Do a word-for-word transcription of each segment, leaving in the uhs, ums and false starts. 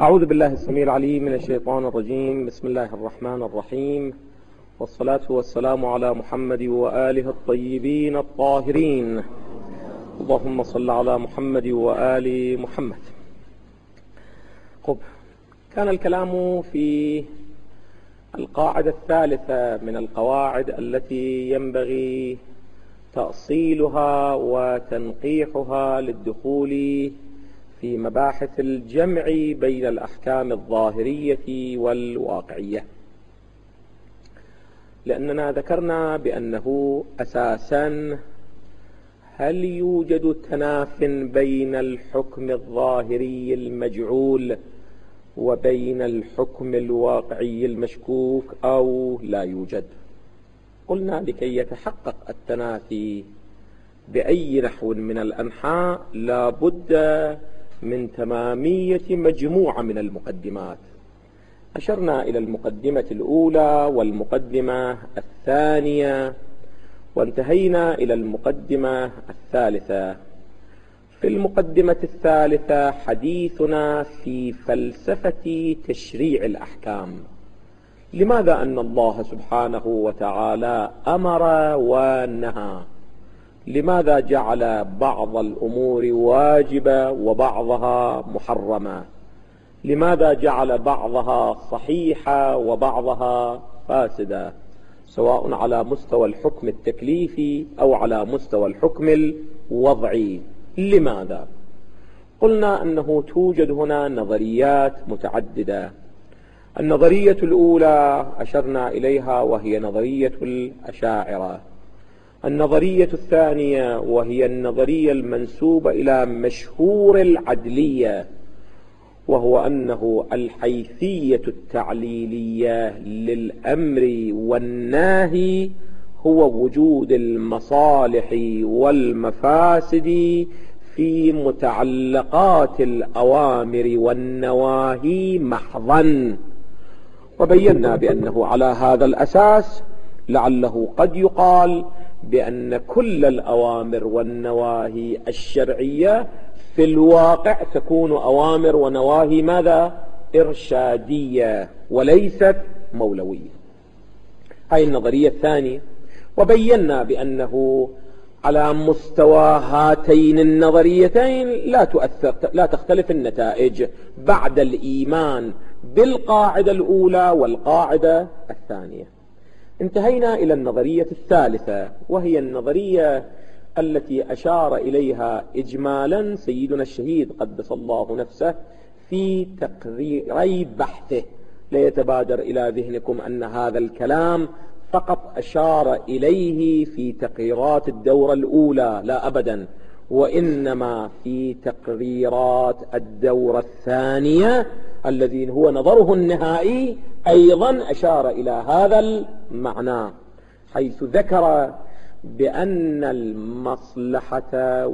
أعوذ بالله السميع العليم من الشيطان الرجيم. بسم الله الرحمن الرحيم، والصلاة والسلام على محمد وآله الطيبين الطاهرين. اللهم صل على محمد وآل محمد. خب، كان الكلام في القاعدة الثالثة من القواعد التي ينبغي تأصيلها وتنقيحها للدخول في مباحث الجمع بين الأحكام الظاهرية والواقعية، لأننا ذكرنا بأنه أساسا هل يوجد تناف بين الحكم الظاهري المجعول وبين الحكم الواقعي المشكوك أو لا يوجد؟ قلنا لكي يتحقق التنافي بأي نحو من الأنحاء لا بد من تمامية مجموعة من المقدمات. أشرنا إلى المقدمة الأولى والمقدمة الثانية، وانتهينا إلى المقدمة الثالثة. في المقدمة الثالثة حديثنا في فلسفة تشريع الأحكام. لماذا أن الله سبحانه وتعالى أمر ونهى؟ لماذا جعل بعض الأمور واجبة وبعضها محرمة؟ لماذا جعل بعضها صحيحة وبعضها فاسدة، سواء على مستوى الحكم التكليفي أو على مستوى الحكم الوضعي؟ لماذا؟ قلنا أنه توجد هنا نظريات متعددة. النظرية الأولى أشرنا إليها وهي نظرية الأشاعرة. النظرية الثانية وهي النظرية المنسوبة إلى مشهور العدلية، وهو أنه الحيثية التعليلية للأمر والنهي هو وجود المصالح والمفاسد في متعلقات الأوامر والنواهي محضا. وبينا بأنه على هذا الأساس لعله قد يقال بأن كل الأوامر والنواهي الشرعية في الواقع تكون أوامر ونواهي ماذا؟ إرشادية وليست مولوية. هاي النظرية الثانية. وبينا بأنه على مستوى هاتين النظريتين لا تؤثر لا تختلف النتائج بعد الإيمان بالقاعدة الأولى والقاعدة الثانية. انتهينا إلى النظرية الثالثة، وهي النظرية التي أشار إليها إجمالا سيدنا الشهيد قدس الله نفسه في تقريري بحثه. لا يتبادر إلى ذهنكم أن هذا الكلام فقط أشار إليه في تقريرات الدورة الأولى، لا أبدا، وإنما في تقريرات الدورة الثانية الذي هو نظره النهائي أيضا أشار إلى هذا المعنى، حيث ذكر بأن المصلحة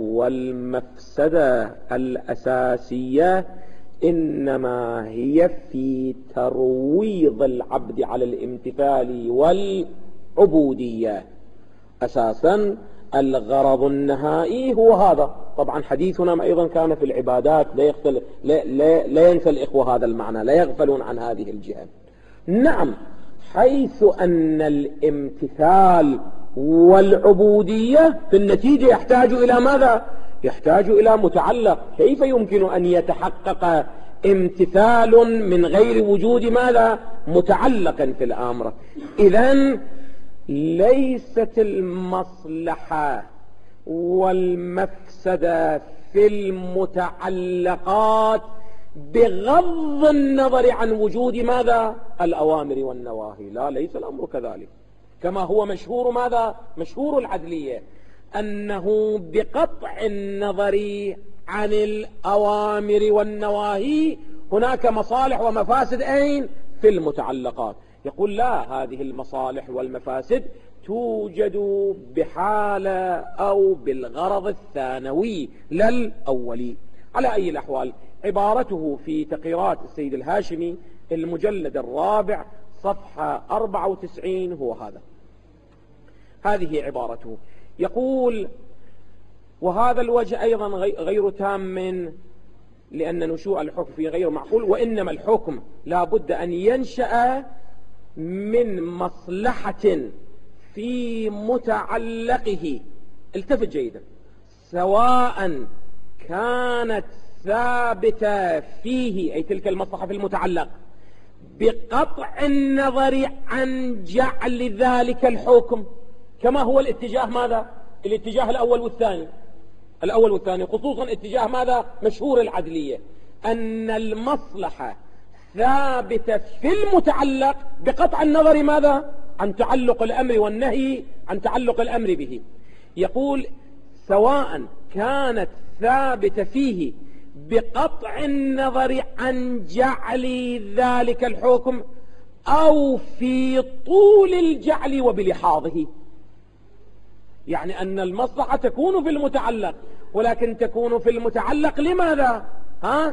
والمفسدة الأساسية إنما هي في ترويض العبد على الامتثال والعبودية. أساسا الغرض النهائي هو هذا. طبعا حديثنا أيضا كان في العبادات، لا, يختل... لا, لا, لا ينسى الإخوة هذا المعنى، لا يغفلون عن هذه الجهة. نعم، حيث أن الامتثال والعبودية في النتيجة يحتاج إلى ماذا؟ يحتاج إلى متعلق. كيف يمكن أن يتحقق امتثال من غير وجود ماذا؟ متعلقا في الأمر. إذن ليست المصلحة والمفسدة في المتعلقات بغض النظر عن وجود ماذا؟ الأوامر والنواهي. لا، ليس الأمر كذلك، كما هو مشهور ماذا؟ مشهور العدلية، أنه بقطع النظر عن الأوامر والنواهي هناك مصالح ومفاسد أين؟ في المتعلقات. يقول لا، هذه المصالح والمفاسد توجد بحالة أو بالغرض الثانوي لا الأولي. على أي الأحوال، عبارته في تقريرات السيد الهاشمي المجلد الرابع صفحة أربعة وتسعين هو هذا. هذه عبارته. يقول: وهذا الوجه أيضا غير تام لأن نشوء الحكم فيه غير معقول، وإنما الحكم لا بد أن ينشأ من مصلحة في متعلقه. التفت جيدا، سواء كانت ثابتة فيه أي تلك المصلحة في المتعلق بقطع النظر عن جعل ذلك الحكم، كما هو الاتجاه ماذا؟ الاتجاه الأول والثاني، الأول والثاني خصوصا اتجاه ماذا؟ مشهور العدلية، أن المصلحة ثابتة في المتعلق بقطع النظر ماذا؟ عن تعلق الأمر والنهي، عن تعلق الأمر به. يقول سواء كانت ثابتة فيه بقطع النظر عن جعل ذلك الحكم أو في طول الجعل وبلحاظه، يعني أن المصلحة تكون في المتعلق، ولكن تكون في المتعلق لماذا؟ ها؟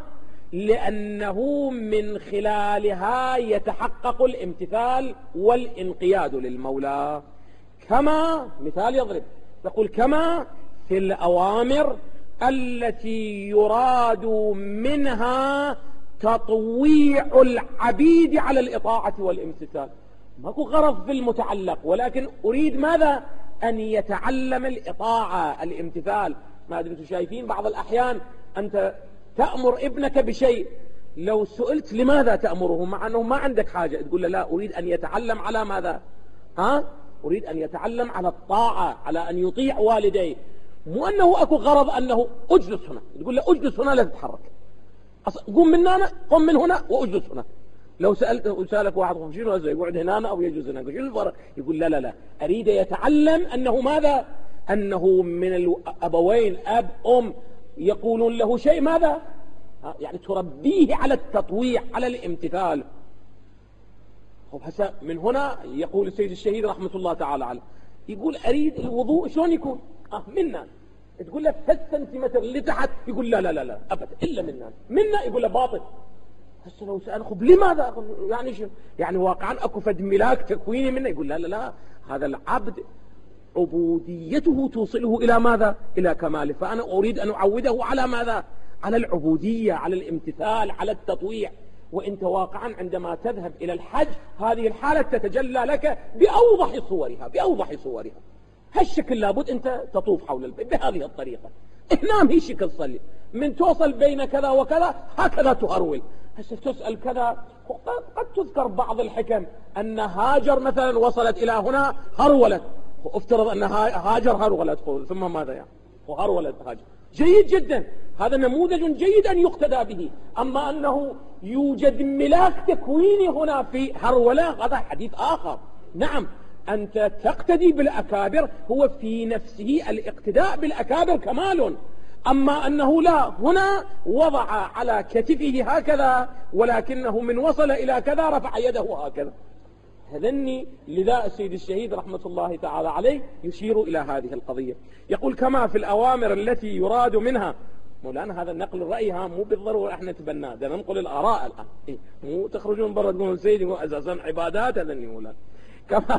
لأنه من خلالها يتحقق الامتثال والانقياد للمولى، كما مثال يضرب يقول كما في الأوامر التي يراد منها تطويع العبيد على الإطاعة والامتثال. ماكو غرض في المتعلق، ولكن أريد ماذا؟ أن يتعلم الإطاعة الامتثال. ما أدري أنتم شايفين بعض الأحيان أنت تأمر ابنك بشيء، لو سئلت لماذا تأمره مع أنه ما عندك حاجة، تقول له لا أريد أن يتعلم على ماذا؟ ها؟ أريد أن يتعلم على الطاعة، على أن يطيع والديه، مو أنه أكو غرض أنه أجلس هنا، تقول له أجلس هنا لا تتحرك، قم من هنا، قم من هنا وأجلس هنا. لو سألت سألك واحد شنو هذا يقعد هنا أو يجلس هنا، شنو الفرق؟ يقول لا لا لا أريد يتعلم أنه ماذا؟ أنه من الأبوين أب أم يقولون له شيء ماذا؟ يعني تربيه على التطويع على الامتثال. من هنا يقول السيد الشهيد رحمة الله تعالى عليه، يقول أريد الوضوء شلون يكون؟ آه منا. تقول له ثلاث سنتيمتر اللي تحت، يقول لا لا لا لا أبدا إلا منا، منا يقول له باطل. هسه لو سأل خب لماذا؟ يعني شو؟ يعني واقعا أكو فد ملاك تكويني منه، يقول لا لا لا هذا العبد عبوديته توصله إلى ماذا؟ إلى كماله، فأنا أريد أن أعوده على ماذا؟ على العبودية، على الامتثال، على التطويع. وإنت واقعا عندما تذهب إلى الحج هذه الحالة تتجلى لك بأوضح صورها، بأوضح صورها. هالشكل لابد أنت تطوف حول البيت بهذه الطريقة. هنا هي شكل صلي، من توصل بين كذا وكذا هكذا تهرول. هسه تسأل كذا، قد تذكر بعض الحكم أن هاجر مثلا وصلت إلى هنا هرولت، وافترض أن هاجر هرولت ثم ماذا يعني؟ وهرولت هاجر، جيد جدا، هذا نموذج جيد أن يقتدى به. أما أنه يوجد ملاك تكويني هنا في هرولة هذا حديث آخر. نعم أنت تقتدي بالأكابر، هو في نفسه الاقتداء بالأكابر كمال. أما أنه لا، هنا وضع على كتفه هكذا، ولكنه من وصل إلى كذا رفع يده هكذا. هذني لذا السيد الشهيد رحمة الله تعالى عليه يشير إلى هذه القضية. يقول كما في الأوامر التي يراد منها، مولانا هذا النقل الرأي ها مو بالضرورة احنا نتبناه، ده ننقل الآراء الآن، إيه؟ مو تخرجون برا تقولون السيد يقول أساسا عبادات. هذني مولانا كما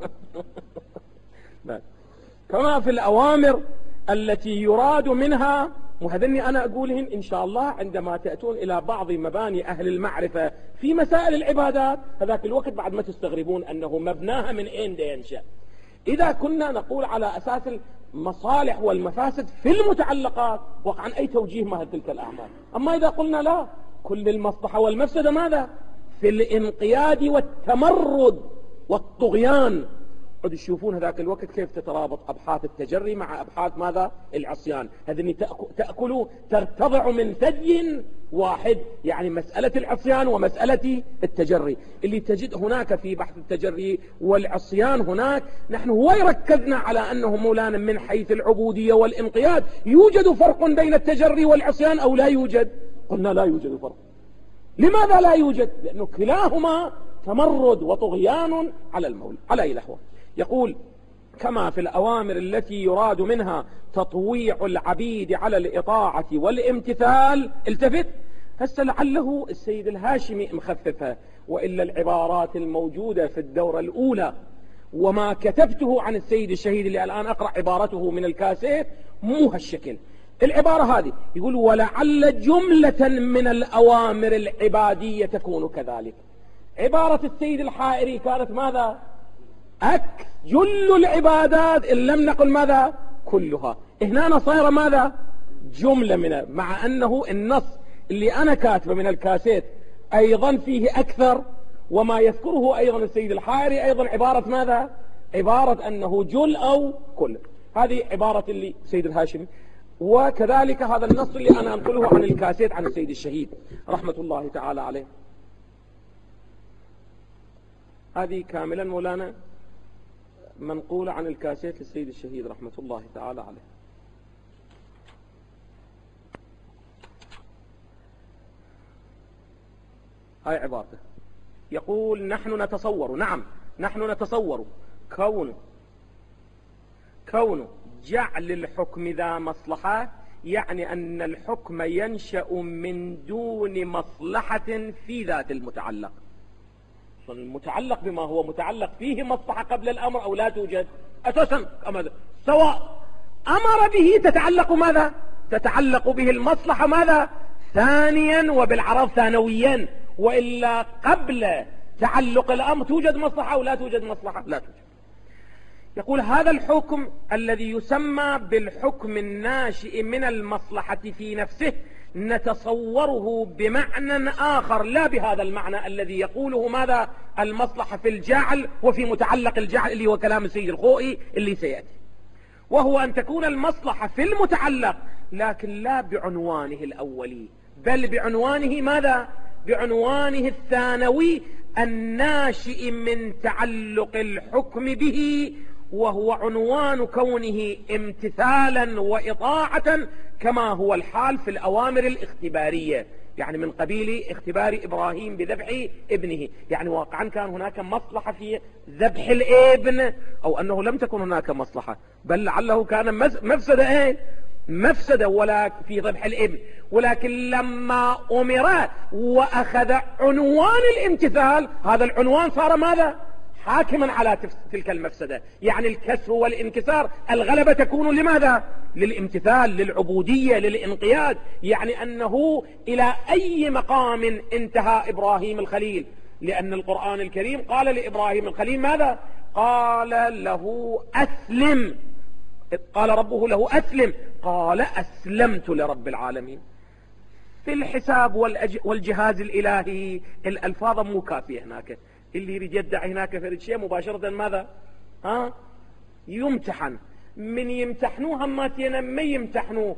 كما في الأوامر التي يراد منها، وهذني أنا أقولهن إن شاء الله عندما تأتون إلى بعض مباني أهل المعرفة في مسائل العبادات، هذاك الوقت بعد ما تستغربون أنه مبناها من أين دا ينشأ. إذا كنا نقول على أساس المصالح والمفاسد في المتعلقات، وقعا أي توجيه ما تلك الأعمال. أما إذا قلنا لا، كل المصلحة والمفسدة ماذا؟ في الانقياد والتمرد والطغيان. قد تشوفون هذاك الوقت كيف تترابط أبحاث التجري مع أبحاث ماذا؟ العصيان. هذني تأكل ترتضع من ثدي واحد، يعني مسألة العصيان ومسألة التجري. اللي تجد هناك في بحث التجري والعصيان هناك، نحن هو يركزنا على أنه مولانا من حيث العبودية والانقياد يوجد فرق بين التجري والعصيان أو لا يوجد؟ قلنا لا يوجد فرق. لماذا لا يوجد؟ لأنه كلاهما تمرد وطغيان على المولى على أي لحوة. يقول كما في الأوامر التي يراد منها تطويع العبيد على الإطاعة والامتثال. التفت هسه لعله السيد الهاشمي مخففها، وإلا العبارات الموجودة في الدورة الأولى وما كتبته عن السيد الشهيد اللي الآن أقرأ عبارته من الكاسيت مو هالشكل. العبارة هذه يقول ولعل جملة من الأوامر العبادية تكون كذلك. عبارة السيد الحائري كانت ماذا؟ أك جل العبادات إن لم نقل ماذا؟ كلها. هنا صايرة ماذا؟ جملة منها، مع أنه النص اللي أنا كاتبه من الكاسيت أيضا فيه أكثر، وما يذكره أيضا السيد الحائري أيضا عبارة ماذا؟ عبارة أنه جل أو كل. هذه عبارة اللي سيد الهاشمي، وكذلك هذا النص اللي أنا أنقله عن الكاسيت عن السيد الشهيد رحمة الله تعالى عليه. هذه كاملا مولانا منقولة عن الكاسيت للسيد الشهيد رحمة الله تعالى عليه. هاي عبارته، يقول نحن نتصور، نعم نحن نتصور كون كون جعل الحكم ذا مصلحة، يعني أن الحكم ينشأ من دون مصلحة في ذات المتعلق. المتعلق بما هو متعلق فيه مصلحة قبل الأمر أو لا توجد أساسا سواء أمر به تتعلق ماذا؟ تتعلق به المصلحة ماذا؟ ثانيا وبالعرض ثانويا، وإلا قبل تعلق الأمر توجد مصلحة أو لا توجد مصلحة؟ لا توجد. يقول هذا الحكم الذي يسمى بالحكم الناشئ من المصلحة في نفسه نتصوره بمعنى آخر لا بهذا المعنى الذي يقوله ماذا؟ المصلحة في الجعل وفي متعلق الجعل اللي هو كلام السيد الخوئي اللي سيأتي، وهو أن تكون المصلحة في المتعلق لكن لا بعنوانه الأولي، بل بعنوانه ماذا؟ بعنوانه الثانوي الناشئ من تعلق الحكم به، وهو عنوان كونه امتثالا وإطاعة كما هو الحال في الأوامر الاختبارية، يعني من قبيل اختبار إبراهيم بذبح ابنه. يعني واقعا كان هناك مصلحة في ذبح الابن، أو أنه لم تكن هناك مصلحة بل لعله كان مفسدة ايه؟ مفسدة ولا في ذبح الابن، ولكن لما أمر وأخذ عنوان الامتثال هذا العنوان صار ماذا؟ حاكما على تلك المفسدة. يعني الكسر والانكسار الغلبة تكون لماذا؟ للامتثال، للعبودية، للانقياد. يعني أنه إلى أي مقام انتهى إبراهيم الخليل، لأن القرآن الكريم قال لإبراهيم الخليل ماذا؟ قال له أسلم، قال ربه له أسلم، قال أسلمت لرب العالمين. في الحساب والجهاز الإلهي الألفاظ مو كافية هناك، اللي يريد يدعي هناك فرد شيء مباشرة ماذا؟ ها؟ يمتحن. من يمتحنوه هماتينا ما يمتحنوه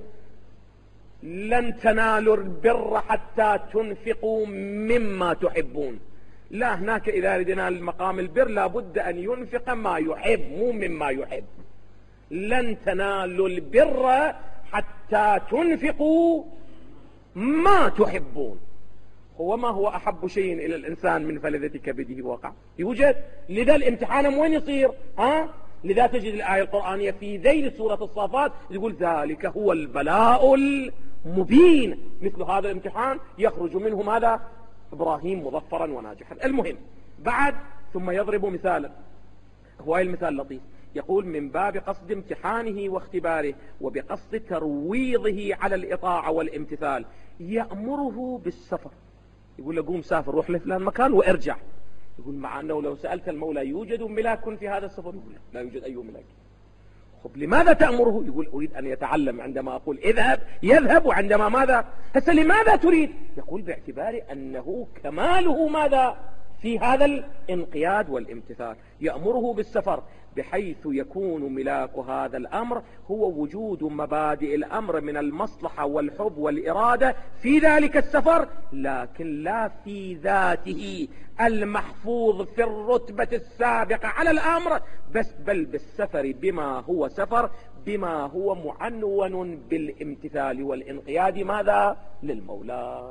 لن تنالوا البر حتى تنفقوا مما تحبون. لا، هناك إذا ردنا المقام البر لابد أن ينفق ما يحب مو مما يحب. لن تنالوا البر حتى تنفقوا ما تحبون. هو ما هو أحب شيء إلى الإنسان من فلذة كبده وقع؟ يوجد. لذا الامتحان وين يصير؟ ها؟ لذا تجد الآية القرآنية في ذيل سورة الصافات يقول ذلك هو البلاء المبين. مثل هذا الامتحان يخرج منه ماذا؟ إبراهيم مظفرا وناجحا. المهم بعد ثم يضرب مثالا، هو المثال لطيف، يقول من باب قصد امتحانه واختباره وبقصد ترويضه على الإطاعة والامتثال يأمره بالسفر. يقول له قوم سافر، روح لفلان مكان وارجع. يقول مع أنه لو سألت المولى يوجد ملاك في هذا السفر؟ يقول لا يوجد أي ملاك. خب لماذا تأمره؟ يقول أريد أن يتعلم. عندما أقول اذهب يذهب، وعندما ماذا؟ هسه لماذا تريد؟ يقول باعتبار أنه كماله ماذا؟ في هذا الانقياد والامتثال. يأمره بالسفر بحيث يكون ملاك هذا الأمر هو وجود مبادئ الأمر من المصلحة والحب والإرادة في ذلك السفر، لكن لا في ذاته المحفوظ في الرتبة السابقة على الأمر بس، بل بالسفر بما هو سفر، بما هو معنون بالامتثال والانقياد ماذا؟ للمولى.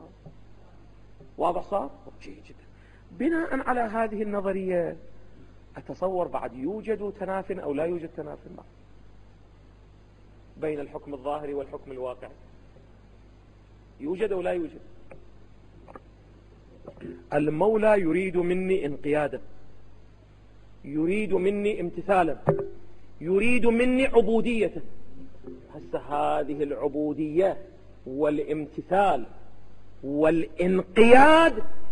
واضح صار؟ جيد جدا. بناء على هذه النظرية أتصور بعد يوجد تناف أو لا يوجد تناف بين الحكم الظاهري والحكم الواقعي؟ يوجد أو لا يوجد؟ المولى يريد مني انقيادا، يريد مني امتثالا، يريد مني عبودية. جنس هذه العبودية والامتثال والانقياد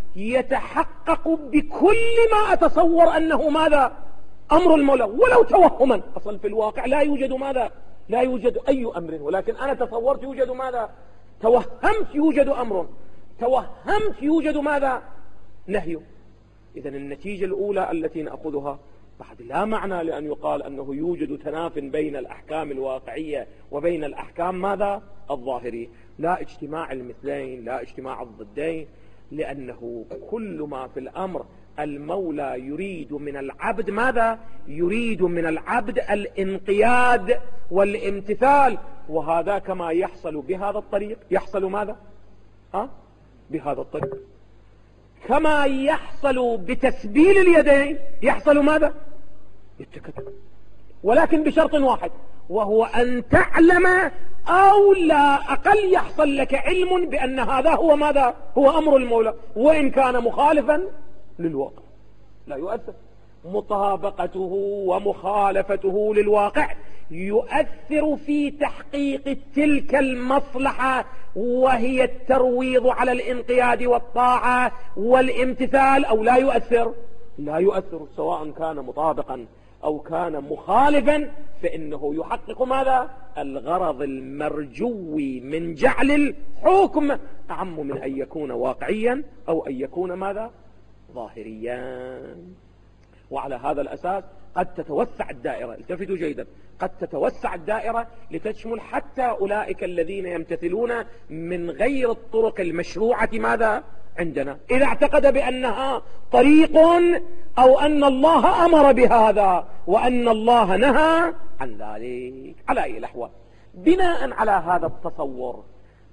يتحقق بكل ما أتصور أنه ماذا أمر المولى ولو توهما. أصلا في الواقع لا يوجد ماذا لا يوجد أي أمر، ولكن أنا تصورت يوجد ماذا توهمت يوجد أمر، توهمت يوجد ماذا نهي. إذن النتيجة الأولى التي نأخذها بعد لا معنى لأن يقال أنه يوجد تناف بين الأحكام الواقعية وبين الأحكام ماذا الظاهرية. لا اجتماع المثلين، لا اجتماع الضدين، لأنه كل ما في الأمر المولى يريد من العبد ماذا يريد من العبد الانقياد والامتثال، وهذا كما يحصل بهذا الطريق يحصل ماذا ها؟ بهذا الطريق، كما يحصل بتسبيل اليدين يحصل ماذا يتكتب، ولكن بشرط واحد وهو أن تعلم أو لا أقل يحصل لك علم بأن هذا هو ماذا هو أمر المولى، وإن كان مخالفا للواقع لا يؤثر. مطابقته ومخالفته للواقع يؤثر في تحقيق تلك المصلحة، وهي الترويض على الانقياد والطاعة والامتثال، أو لا يؤثر لا يؤثر سواء كان مطابقا أو كان مخالفا، فإنه يحقق ماذا الغرض المرجوي من جعل الحكم أعم من أن يكون واقعيا أو أن يكون ماذا ظاهريا. وعلى هذا الأساس قد تتوسع الدائرة، التفتوا جيدا، قد تتوسع الدائرة لتشمل حتى أولئك الذين يمتثلون من غير الطرق المشروعة ماذا عندنا، إذا اعتقد بأنها طريق أو أن الله أمر بهذا وأن الله نهى عن ذلك. على أي الأحوال بناء على هذا التصور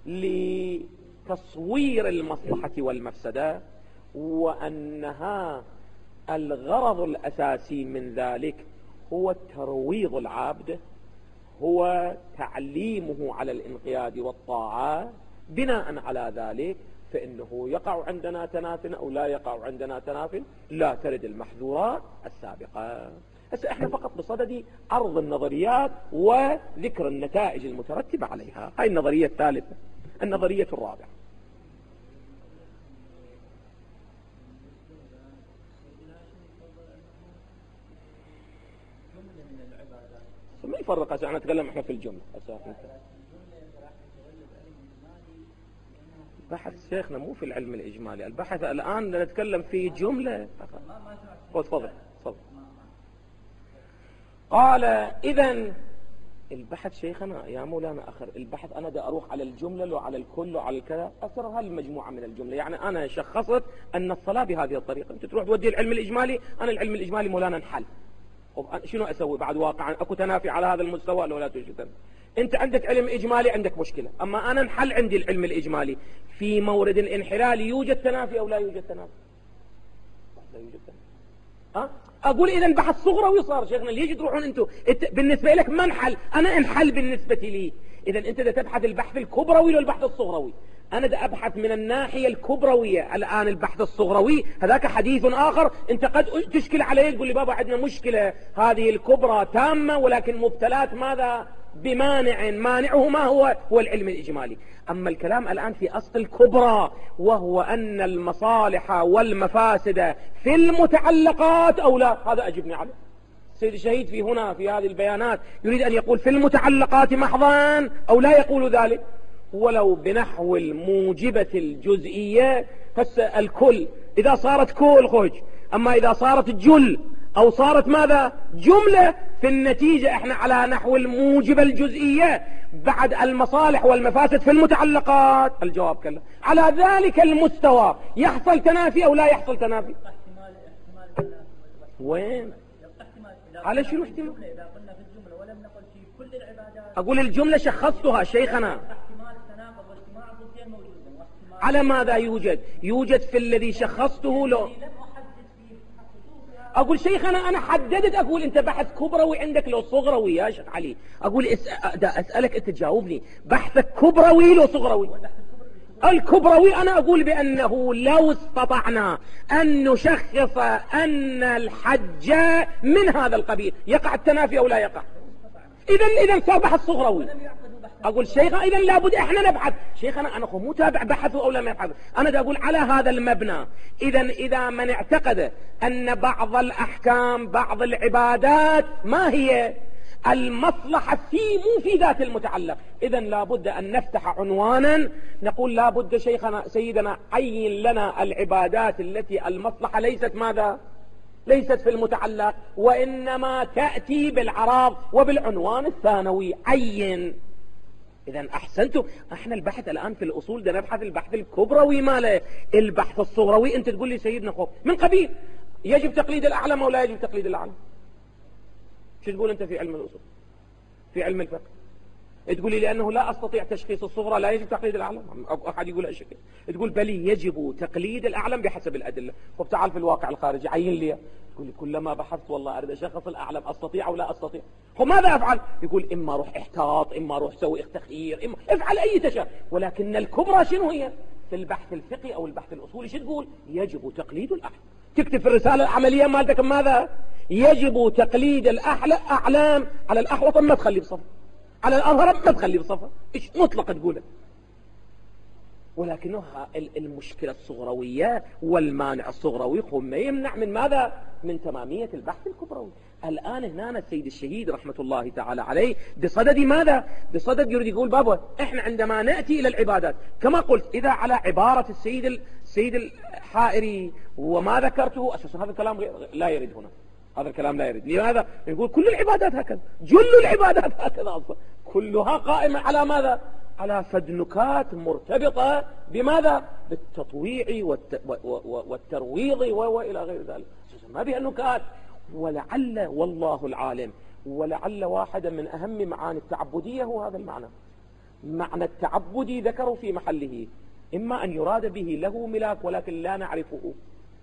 لتصوير المصلحة والمفسدة، وأنها الغرض الأساسي من ذلك هو ترويض العبد، هو تعليمه على الانقياد والطاعة، بناء على ذلك فإنه يقع عندنا تناف أو لا يقع عندنا تناف، لا ترد المحظورات السابقة. هسه احنا فقط بصدد عرض النظريات وذكر النتائج المترتبة عليها. هاي النظرية الثالثة. النظرية الرابعة ما يفرق هسه، انا اتكلم احنا في الجملة. بحث شيخنا مو في العلم الإجمالي، البحث الآن نتكلم في جملة. تفضل تفضل. قال إذن البحث شيخنا يا مولانا أخر البحث أنا دا أروح على الجملة لو على الكل وعلى الكذا، أثر هالمجموعة من الجملة. يعني أنا شخصت أن الصلاة بهذه الطريقة، أنت تروح تودي العلم الإجمالي، أنا العلم الإجمالي مولانا انحل، شنو أسوي بعد؟ واقعا أكو تنافي على هذا المستوى لو لا توجد. أنت عندك علم إجمالي عندك مشكلة، أما أنا انحل عندي العلم الإجمالي. في مورد الانحلال يوجد تنافي أو لا يوجد تنافي؟ لا يوجد تنافي. أه؟ أقول إذا بحث صغروي صار شيخنا، ليش تروحون أنتم بالنسبة لك ما انحل، أنا انحل بالنسبة لي. إذا أنت دا تبحث البحث الكبروي والبحث الصغروي، أنا دا أبحث من الناحية الكبروية. الآن البحث الصغروي هذاك حديث آخر. أنت قد تشكل عليه تقول لي بابا عندنا مشكلة، هذه الكبرى تامة ولكن مبتلات ماذا بمانع، مانعه ما هو هو العلم الإجمالي. أما الكلام الآن في أصل الكبرى، وهو أن المصالح والمفاسد في المتعلقات أو لا، هذا أجبني عليه. سيد الشهيد في هنا في هذه البيانات يريد أن يقول في المتعلقات محضا أو لا يقول ذلك، ولو بنحو الموجبة الجزئية. الكل إذا صارت كل خوج، أما إذا صارت جل أو صارت ماذا جملة، في النتيجة احنا على نحو الموجبة الجزئية بعد المصالح والمفاسد في المتعلقات. الجواب كلا. على ذلك المستوى يحصل تنافي أو لا يحصل تنافي؟ وين؟ على شنو احتمال؟ إذا قلنا في الجملة ولم نقل في كل العبادات، أقول الجملة شخصتها شيخنا. على ماذا يوجد؟ يوجد في الذي شخصته. لو أقول شيخنا أنا حددت، أقول أنت بحث كبروي عندك لو صغروي يا شيخ علي، أقول أسألك أنت تجاوبني، بحثك كبروي لو صغروي؟ الكبروي أنا أقول بأنه لو استطعنا أن نشخص أن الحج من هذا القبيل يقع التنافي أو لا يقع. إذن إذن صار بحث صغروي. أقول شيخنا إذا لابد إحنا نبحث. شيخنا أنا مو تابع بحثوا أو لم يبحثوا، أنا دا أقول على هذا المبنى. إذا إذا من اعتقد أن بعض الأحكام بعض العبادات ما هي المصلحة في مو في ذات المتعلق، إذا لابد أن نفتح عنوانا نقول لابد شيخنا سيدنا عين لنا العبادات التي المصلحة ليست ماذا؟ ليست في المتعلق، وإنما تأتي بالعراض وبالعنوان الثانوي. عين. إذا أحسنتم. احنا البحث الآن في الأصول ده نبحث البحث الكبروي ماله، البحث الصغروي أنت تقول لي سيدنا خوف من قبيل يجب تقليد الأعلم أو لا يجب تقليد الأعلم. شو تقول أنت في علم الأصول في علم الفقه؟ تقول لي لأنه لا أستطيع تشخيص الصغرى لا يجب تقليد الأعلم. أحد يقول هالشكل، تقول بلي يجب تقليد الأعلم بحسب الأدلة. طب تعال في الواقع الخارجي عين لي. تقول لي كلما بحثت والله أريد أشخص الأعلم أستطيع أو لا أستطيع. طب ماذا أفعل؟ يقول إما روح احتاط، إما روح سوي تخيير، إما افعل أي تشاء، ولكن الكبرى شنو هي؟ في البحث الفقهي أو البحث الأصولي شو تقول؟ يجب تقليد الأعلم. تكتب في الرسالة العملية مالتك ماذا؟ يجب تقليد الأحلى أعلام على الأحوط ما تخلي بصفة، على الأظهر ما تخلي بصفة، إيش مطلق تقوله. ولكنها المشكلة الصغروية والمانع الصغروي هو ما يمنع من ماذا؟ من تمامية البحث الكبروي. الآن هنا السيد الشهيد رحمة الله تعالى عليه بصدد ماذا؟ بصدد يريد يقول بابا احنا عندما نأتي إلى العبادات كما قلت إذا على عبارة السيد السيد الحائري وما ذكرته أساسا هذا الكلام لا يرد هنا، هذا الكلام لا يرد. لماذا؟ يقول كل العبادات هكذا، جل العبادات هكذا أصلا، كلها قائمة على ماذا؟ على فدنكات مرتبطة بماذا؟ بالتطويع والت... والترويض وإلى غير ذلك، ما بها نكات. ولعل والله العالم ولعل واحدا من أهم معاني التعبدية هو هذا المعنى. معنى التعبدي ذكروا في محله، إما أن يراد به له ملاك ولكن لا نعرفه،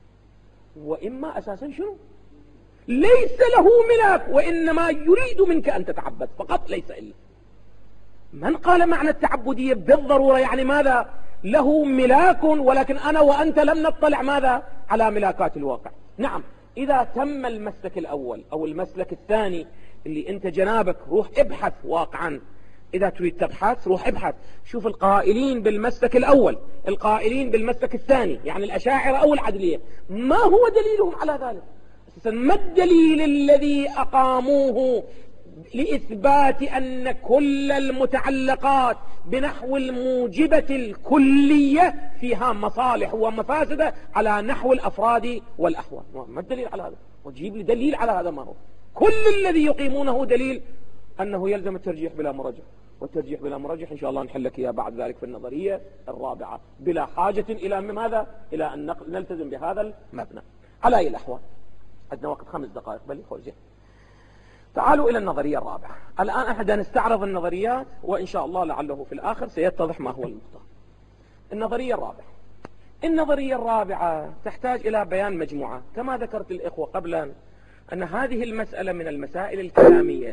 وإما أساسا شنو؟ ليس له ملاك وإنما يريد منك أن تتعبد فقط ليس إلا. من قال معنى التعبدية بالضرورة يعني ماذا؟ له ملاك ولكن أنا وأنت لم نطلع ماذا؟ على ملاكات الواقع. نعم إذا تم المسلك الأول أو المسلك الثاني اللي أنت جنابك روح ابحث واقعا، إذا تريد تبحث روح ابحث، شوف القائلين بالمسلك الأول القائلين بالمسلك الثاني يعني الأشاعرة أو العدلية ما هو دليلهم على ذلك؟ أساسا ما الدليل الذي أقاموه لإثبات أن كل المتعلقات بنحو الموجبة الكلية فيها مصالح ومفاسد على نحو الأفراد والأحوال؟ ما الدليل على هذا؟ وجيب لي دليل على هذا. ما هو كل الذي يقيمونه دليل أنه يلزم الترجيح بلا مرجح، والترجيح بلا مرجح إن شاء الله نحلك إياه بعد ذلك في النظرية الرابعة بلا حاجة إلى ماذا؟ إلى أن نلتزم بهذا المبنى. على أي الأحوال عندنا وقت خمس دقائق بل خرجه. تعالوا إلى النظرية الرابعة. الآن احنا نستعرض النظريات وإن شاء الله لعله في الآخر سيتضح ما هو المختار. النظرية الرابعة النظرية الرابعة تحتاج إلى بيان مجموعة. كما ذكرت الإخوة قبلا أن هذه المسألة من المسائل الكلامية،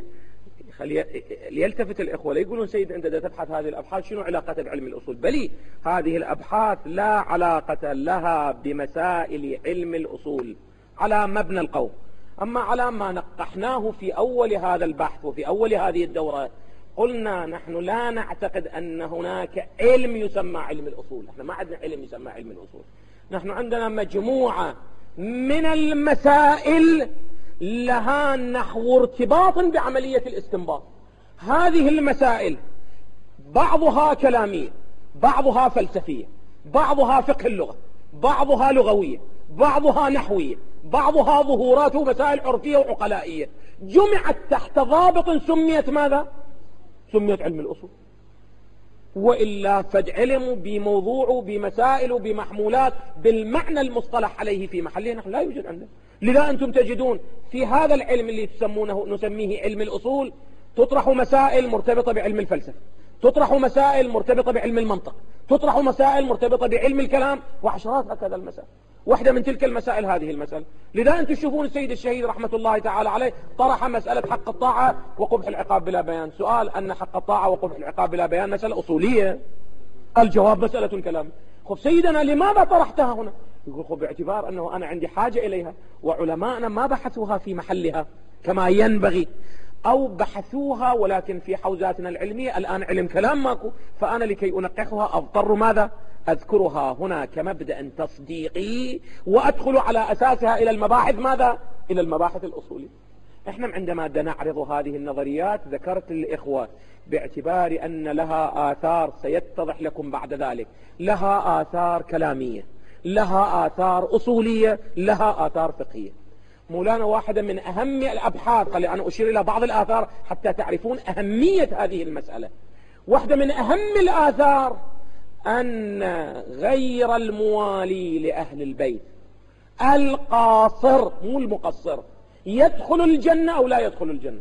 ليلتفت الإخوة لا يقولون سيد أنت تبحث هذه الأبحاث شنو علاقتها بعلم الأصول؟ بلي هذه الأبحاث لا علاقة لها بمسائل علم الأصول على مبنى القول، أما على ما نقحناه في أول هذا البحث وفي أول هذه الدورة قلنا نحن لا نعتقد أن هناك علم يسمى علم الأصول. نحن ما عندنا علم يسمى علم الأصول، نحن عندنا مجموعة من المسائل لها نحو ارتباط بعملية الاستنباط. هذه المسائل بعضها كلامية، بعضها فلسفية، بعضها فقه اللغة، بعضها لغوية، بعضها نحوية، بعضها ظهورات ومسائل عرفية وعقلائية، جمعت تحت ضابط سميت ماذا؟ سميت علم الأصول. وإلا فد علم بموضوع بمسائل بمحمولات بالمعنى المصطلح عليه في محله نحن لا يوجد عندنا. لذا أنتم تجدون في هذا العلم اللي تسمونه نسميه علم الأصول تطرح مسائل مرتبطة بعلم الفلسفة، تطرح مسائل مرتبطة بعلم المنطق، تطرح مسائل مرتبطة بعلم الكلام وعشرات هكذا المسائل. واحدة من تلك المسائل هذه المسألة. لذا أنتم تشوفون السيد الشهيد رحمة الله تعالى عليه طرح مسألة حق الطاعة وقبح العقاب بلا بيان. سؤال أن حق الطاعة وقبح العقاب بلا بيان مسألة أصولية، الجواب مسألة كلام. خب سيدنا لماذا طرحتها هنا؟ يقول خب باعتبار أنه أنا عندي حاجة إليها وعلماءنا ما بحثوها في محلها كما ينبغي. أو بحثوها ولكن في حوزاتنا العلمية الآن علم كلام ماكو، فأنا لكي أنقحها أضطر ماذا؟ أذكرها هنا كمبدأ تصديقي وأدخل على أساسها إلى المباحث ماذا؟ إلى المباحث الأصولية. إحنا عندما نعرض هذه النظريات ذكرت للإخوة باعتبار أن لها آثار سيتضح لكم بعد ذلك، لها آثار كلامية، لها آثار أصولية، لها آثار فقهية. مولانا واحدة من أهم الأبحاث، خلي أنا أشير إلى بعض الآثار حتى تعرفون أهمية هذه المسألة. واحدة من أهم الآثار أن غير الموالي لأهل البيت القاصر مو المقصر يدخل الجنة أو لا يدخل الجنة.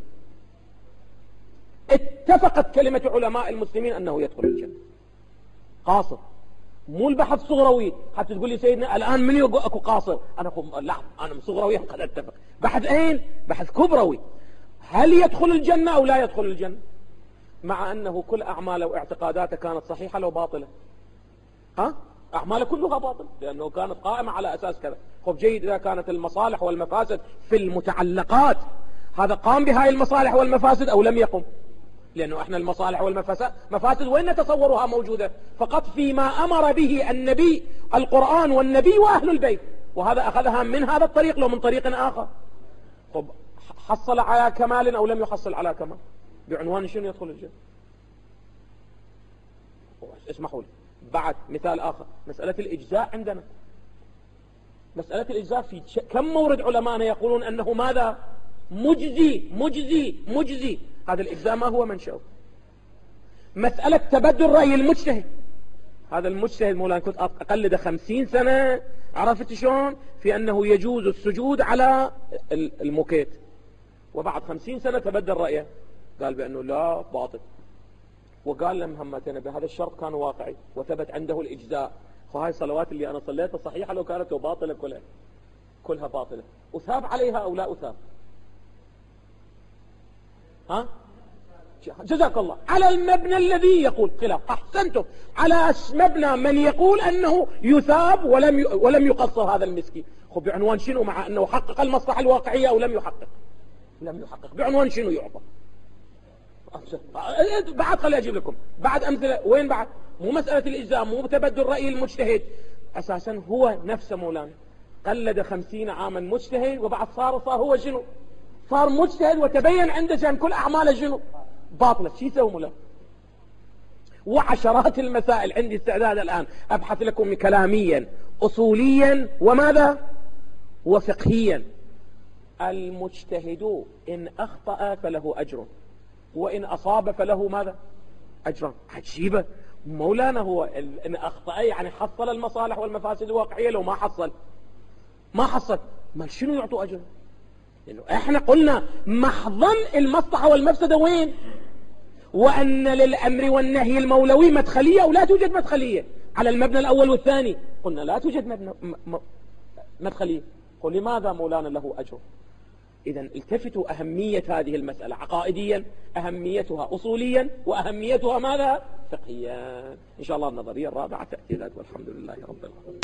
اتفقت كلمة علماء المسلمين أنه يدخل الجنة. قاصر مو البحث صغروي حتى تقول لي سيدنا الآن من يقول أكو قاصر، أنا أقول لا أنا صغروي قد أتفق. بحث أين؟ بحث كبروي. هل يدخل الجنة أو لا يدخل الجنة؟ مع أنه كل أعماله واعتقاداته كانت صحيحة لو باطلة. ها؟ أعماله كلها باطل لأنه كانت قائمة على أساس كذا. خب جيد، إذا كانت المصالح والمفاسد في المتعلقات، هذا قام بهاي المصالح والمفاسد أو لم يقم؟ لأنه إحنا المصالح والمفاسد وين نتصورها موجودة؟ فقط فيما أمر به النبي، القرآن والنبي وأهل البيت، وهذا أخذها من هذا الطريق لو من طريق آخر. طب حصل على كمال أو لم يحصل على كمال؟ بعنوان شنو يدخل الجنة؟ اسمحوا لي بعد مثال آخر، مسألة الإجزاء عندنا. مسألة الإجزاء في كم مورد علماءنا يقولون أنه ماذا؟ مجزي مجزي مجزي. هذا الإجزاء ما هو منشأه. مسألة تبدل رأي المجتهد، هذا المجتهد مولانا كنت أقلد خمسين سنة، عرفت شلون؟ في أنه يجوز السجود على الموكيت، وبعد خمسين سنة تبدل رأيه قال بأنه لا باطل، وقال لهم همتنا بهذا الشرط كان واقعي وثبت عنده الإجزاء. فهاي الصلوات اللي أنا صليتها صحيحة لو كانت باطلة كلها كلها باطلة، أثاب عليها أو لا أثاب؟ ها؟ جزاك الله. على المبنى الذي يقول خلاف، أحسنتم، على مبنى من يقول أنه يثاب ولم ي... ولم يقصر هذا المسكين. خب بعنوان شنو؟ مع أنه حقق المصلحة الواقعية أو لم يحقق؟ لم يحقق. بعنوان شنو يعطى؟ بعد خلي أجيب لكم بعد أمثلة. وين بعد؟ مو مسألة الإجزاء، مو تبدل رأي المجتهد، أساسا هو نفسه مولانا قلد خمسين عاما مجتهد، وبعد صار صار هو شنو؟ صار مجتهد وتبين عنده شان كل أعماله شنو؟ باطلة. شو يسوي مولانا؟ وعشرات المسائل عندي استعداد الآن أبحث لكم كلاميا أصوليا وماذا؟ وفقهيا. المجتهد إن أخطأ فله أجر، وإن أصاب فله ماذا؟ أجرا. عجيبة مولانا. هو إن أخطأ يعني حصل المصالح والمفاسد الواقعية، لو ما حصل ما حصل ما شنو يعطوا أجر؟ لأنه إحنا قلنا محضن المصلحة والمفسدة وين؟ وأن للأمر والنهي المولوي مدخلية أو لا توجد مدخلية. على المبنى الأول والثاني قلنا لا توجد مبنى مدخلية. قل لماذا مولانا له أجر؟ إذا التفتوا أهمية هذه المسألة عقائديا، أهميتها أصوليا، وأهميتها ماذا؟ فقهيا. إن شاء الله النظرية الرابعة تأتي ذات، والحمد لله رب العالمين.